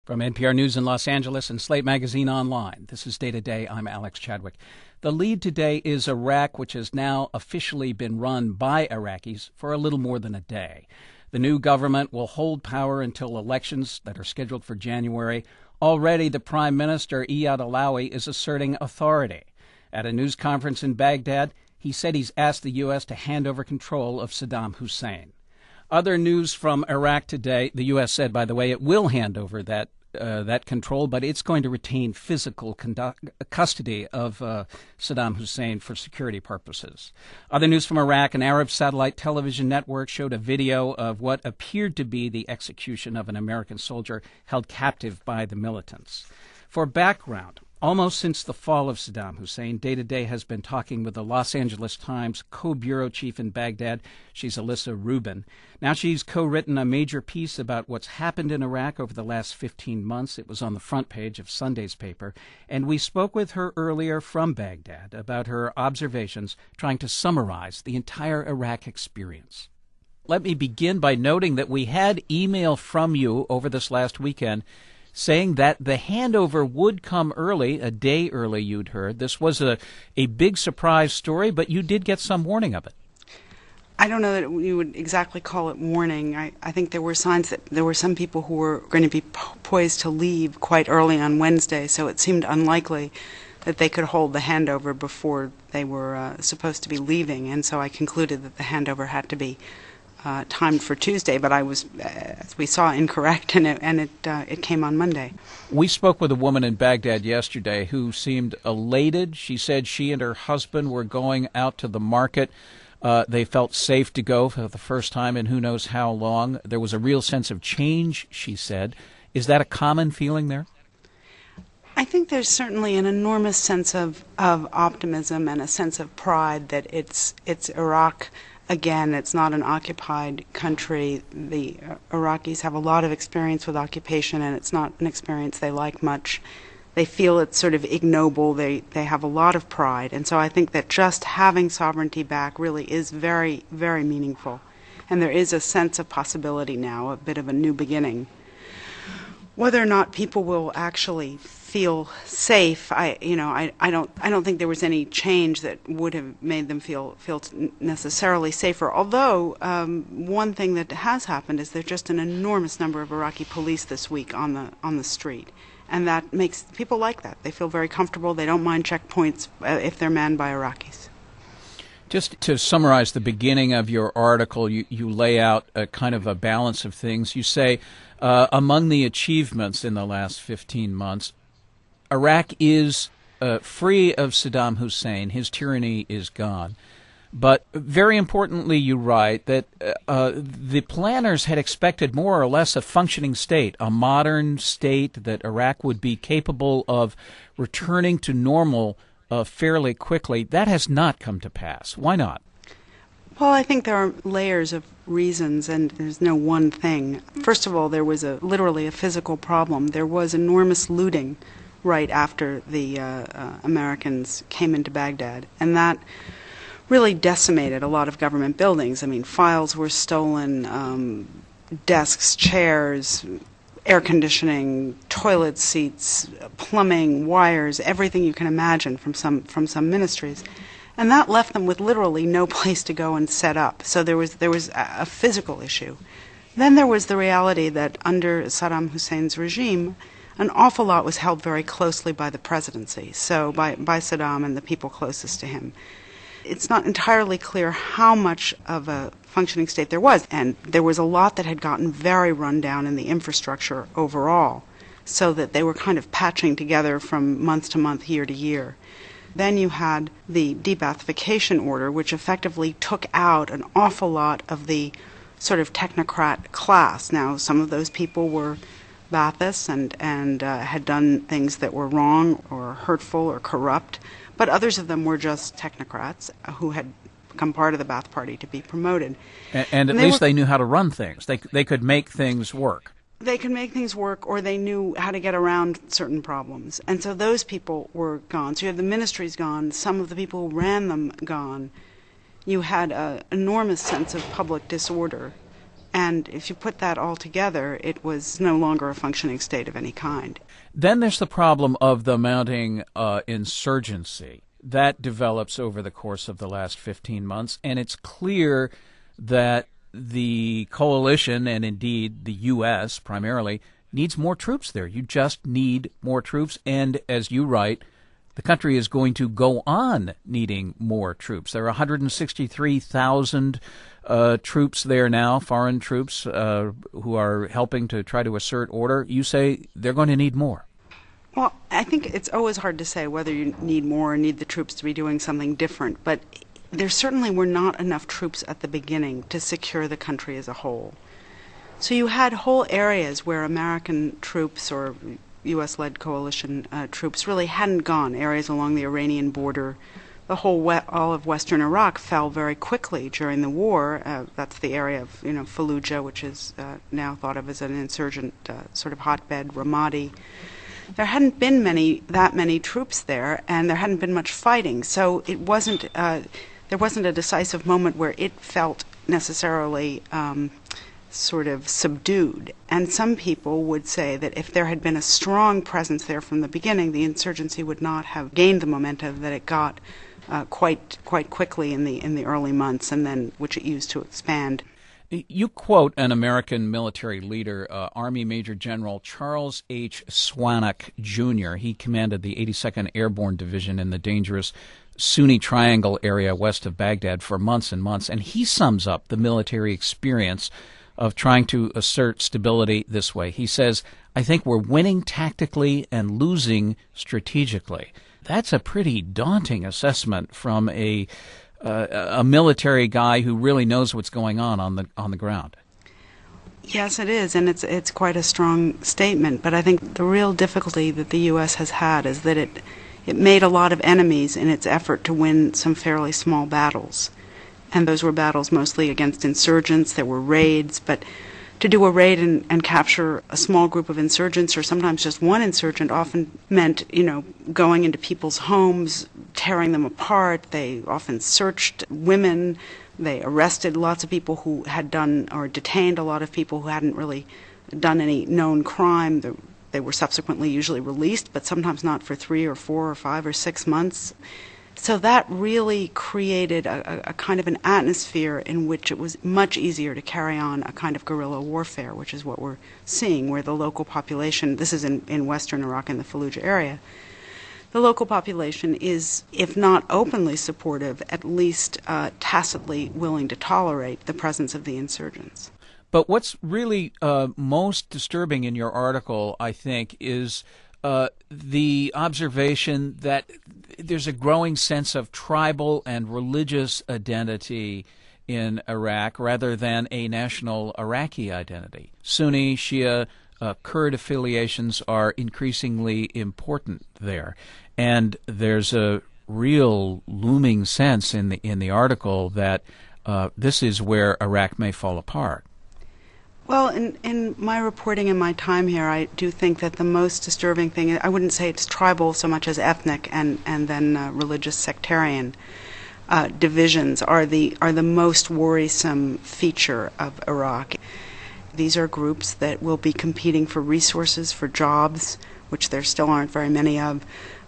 From NPR News in Los Angeles and Slate Magazine Online, this is Day to Day. I'm Alex Chadwick. The lead today is Iraq, which has now officially been run by Iraqis for a little more than a day. The new government will hold power until elections that are scheduled for January. Already, the Prime Minister, Iyad Allawi, is asserting authority. At a news conference in Baghdad, he said he's asked the U.S. to hand over control of Saddam Hussein. Other news from Iraq today, the U.S. said, by the way, it will hand over that control, but it's going to retain physical custody of Saddam Hussein for security purposes. Other news from Iraq, an Arab satellite television network showed a video of what appeared to be the execution of an American soldier held captive by the militants. For background, almost since the fall of Saddam Hussein, Day to Day has been talking with the Los Angeles Times co-bureau chief in Baghdad. She's Alyssa Rubin. Now she's co-written a major piece about what's happened in Iraq over the last 15 months. It was on the front page of Sunday's paper. And we spoke with her earlier from Baghdad about her observations, trying to summarize the entire Iraq experience. Let me begin by noting that we had email from you over this last weekend saying that the handover would come early, a day early, you'd heard. This was a big surprise story, but you did get some warning of it. I don't know that we would exactly call it warning. I think there were signs that there were some people who were going to be poised to leave quite early on Wednesday, so it seemed unlikely that they could hold the handover before they were supposed to be leaving, and so I concluded that the handover had to be timed for Tuesday, but I was, as we saw, incorrect, and it came on Monday. We spoke with a woman in Baghdad yesterday who seemed elated. She said she and her husband were going out to the market. They felt safe to go for the first time in who knows how long. There was a real sense of change, she said. Is that a common feeling there? I think there's certainly an enormous sense of optimism and a sense of pride that it's Iraq. Again, it's not an occupied country. The Iraqis have a lot of experience with occupation, and it's not an experience they like much. They feel it's sort of ignoble. They have a lot of pride. And so I think that just having sovereignty back really is very, very meaningful. And there is a sense of possibility now, a bit of a new beginning. Whether or not people will actually feel safe, I don't think there was any change that would have made them feel necessarily safer. Although one thing that has happened is there's just an enormous number of Iraqi police this week on the street, and that makes people like that. They feel very comfortable. They don't mind checkpoints if they're manned by Iraqis. Just to summarize the beginning of your article, you lay out a kind of a balance of things. You say, among the achievements in the last 15 months, Iraq is free of Saddam Hussein. His tyranny is gone. But very importantly, you write that the planners had expected more or less a functioning state, a modern state that Iraq would be capable of returning to normal fairly quickly. That has not come to pass. Why not? Well, I think there are layers of reasons, and there's no one thing. First of all, there was literally a physical problem. There was enormous looting right after the Americans came into Baghdad, and that really decimated a lot of government buildings. I mean, files were stolen, desks, chairs, air conditioning, toilet seats, plumbing, wires, everything you can imagine from some ministries. And that left them with literally no place to go and set up. So there was a physical issue. Then there was the reality that under Saddam Hussein's regime, an awful lot was held very closely by the presidency, so by Saddam and the people closest to him. It's not entirely clear how much of a functioning state there was, and there was a lot that had gotten very run down in the infrastructure overall, so that they were kind of patching together from month to month, year to year. Then you had the de-Baathification order, which effectively took out an awful lot of the sort of technocrat class. Now, some of those people were Baathists and had done things that were wrong or hurtful or corrupt, but others of them were just technocrats who had become part of the Ba'ath Party to be promoted. And at least they knew how to run things. They could make things work. They could make things work, or they knew how to get around certain problems. And so those people were gone. So you had the ministries gone, some of the people who ran them gone. You had an enormous sense of public disorder. And if you put that all together, it was no longer a functioning state of any kind. Then there's the problem of the mounting insurgency. That develops over the course of the last 15 months, and it's clear that the coalition, and indeed the U.S. primarily, needs more troops there. You just need more troops, and as you write, the country is going to go on needing more troops. There are 163,000 troops there now, foreign troops who are helping to try to assert order. You say they're going to need more. Well, I think it's always hard to say whether you need more or need the troops to be doing something different, but there certainly were not enough troops at the beginning to secure the country as a whole. So you had whole areas where American troops or U.S.-led coalition troops really hadn't gone, areas along the Iranian border. The whole all of western Iraq fell very quickly during the war. That's the area of Fallujah, which is now thought of as an insurgent sort of hotbed, Ramadi. There hadn't been that many troops there, and there hadn't been much fighting. So it wasn't there wasn't a decisive moment where it felt necessarily sort of subdued. And some people would say that if there had been a strong presence there from the beginning, the insurgency would not have gained the momentum that it got quite quickly in the early months, and then which it used to expand. You quote an American military leader, Army Major General Charles H. Swanwick, Jr. He commanded the 82nd Airborne Division in the dangerous Sunni Triangle area west of Baghdad for months and months, and he sums up the military experience of trying to assert stability this way. He says, "I think we're winning tactically and losing strategically." That's a pretty daunting assessment from a military guy who really knows what's going on the ground. Yes, it is, and it's quite a strong statement. But I think the real difficulty that the U.S. has had is that it made a lot of enemies in its effort to win some fairly small battles, and those were battles mostly against insurgents. There were raids, but to do a raid and capture a small group of insurgents, or sometimes just one insurgent, often meant, going into people's homes, tearing them apart. They often searched women. They arrested lots of people who had done, or detained a lot of people who hadn't really done any known crime. They were subsequently usually released, but sometimes not for 3 or 4 or 5 or 6 months. So that really created a kind of an atmosphere in which it was much easier to carry on a kind of guerrilla warfare, which is what we're seeing, where the local population, this is in western Iraq in the Fallujah area, the local population is, if not openly supportive, at least tacitly willing to tolerate the presence of the insurgents. But what's really most disturbing in your article, I think, is the observation that there's a growing sense of tribal and religious identity in Iraq rather than a national Iraqi identity. Sunni, Shia, Kurd affiliations are increasingly important there. And there's a real looming sense in the article that this is where Iraq may fall apart. Well, in my reporting and my time here, I do think that the most disturbing thing, I wouldn't say it's tribal so much as ethnic and then religious sectarian divisions are the most worrisome feature of Iraq. These are groups that will be competing for resources, for jobs, which there still aren't very many of,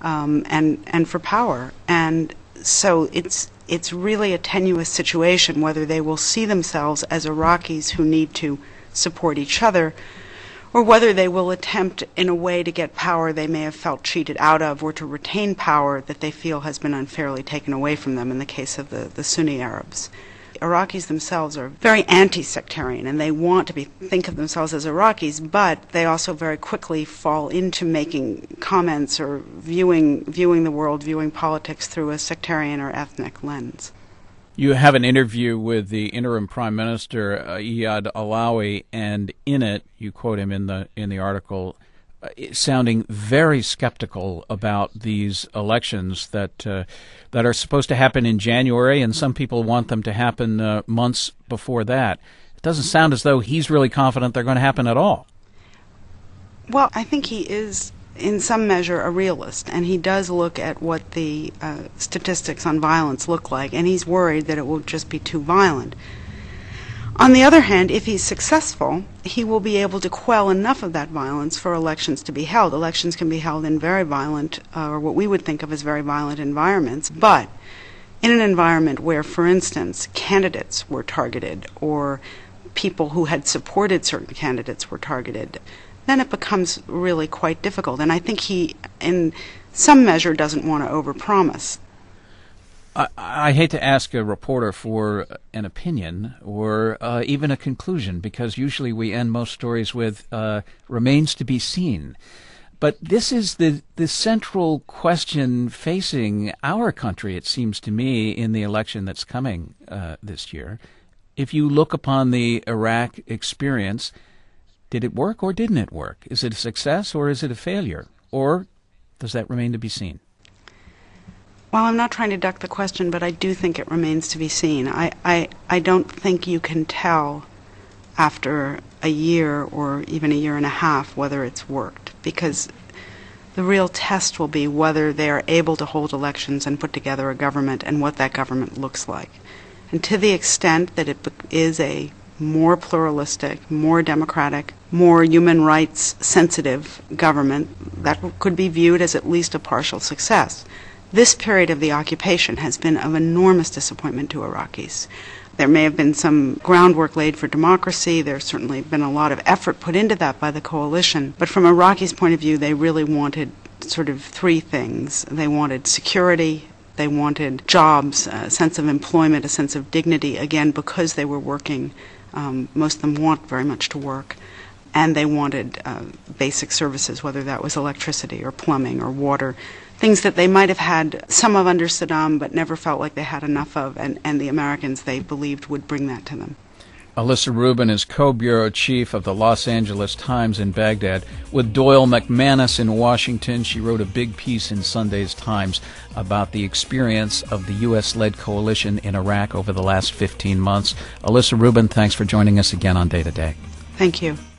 and for power. And so it's really a tenuous situation whether they will see themselves as Iraqis who need to support each other, or whether they will attempt in a way to get power they may have felt cheated out of, or to retain power that they feel has been unfairly taken away from them in the case of the Sunni Arabs. Iraqis themselves are very anti-sectarian, and they want to think of themselves as Iraqis, but they also very quickly fall into making comments or viewing the world, viewing politics through a sectarian or ethnic lens. You have an interview with the interim Prime Minister, Iyad Allawi, and in it, you quote him in the article, sounding very skeptical about these elections that are supposed to happen in January, and some people want them to happen months before that. It doesn't sound as though he's really confident they're going to happen at all. Well, I think he is, in some measure, a realist, and he does look at what the statistics on violence look like, and he's worried that it will just be too violent. On the other hand, if he's successful, he will be able to quell enough of that violence for elections to be held. Elections can be held in very violent, or what we would think of as very violent environments, but in an environment where, for instance, candidates were targeted or people who had supported certain candidates were targeted, then it becomes really quite difficult. And I think he, in some measure, doesn't want to overpromise. I hate to ask a reporter for an opinion or even a conclusion, because usually we end most stories with remains to be seen. But this is the central question facing our country, it seems to me, in the election that's coming this year. If you look upon the Iraq experience, did it work or didn't it work? Is it a success or is it a failure? Or does that remain to be seen? Well, I'm not trying to duck the question, but I do think it remains to be seen. I don't think you can tell after a year or even a year and a half whether it's worked, because the real test will be whether they are able to hold elections and put together a government and what that government looks like. And to the extent that it is a more pluralistic, more democratic, more human rights sensitive government, that could be viewed as at least a partial success. This period of the occupation has been of enormous disappointment to Iraqis. There may have been some groundwork laid for democracy. There's certainly been a lot of effort put into that by the coalition. But from Iraqis' point of view, they really wanted sort of three things. They wanted security, they wanted jobs, a sense of employment, a sense of dignity, again, because they were working. Most of them want very much to work. And they wanted basic services, whether that was electricity or plumbing or water, things that they might have had some of under Saddam but never felt like they had enough of, and the Americans, they believed, would bring that to them. Alyssa Rubin is co-bureau chief of the Los Angeles Times in Baghdad. With Doyle McManus in Washington, she wrote a big piece in Sunday's Times about the experience of the U.S.-led coalition in Iraq over the last 15 months. Alyssa Rubin, thanks for joining us again on Day to Day. Thank you.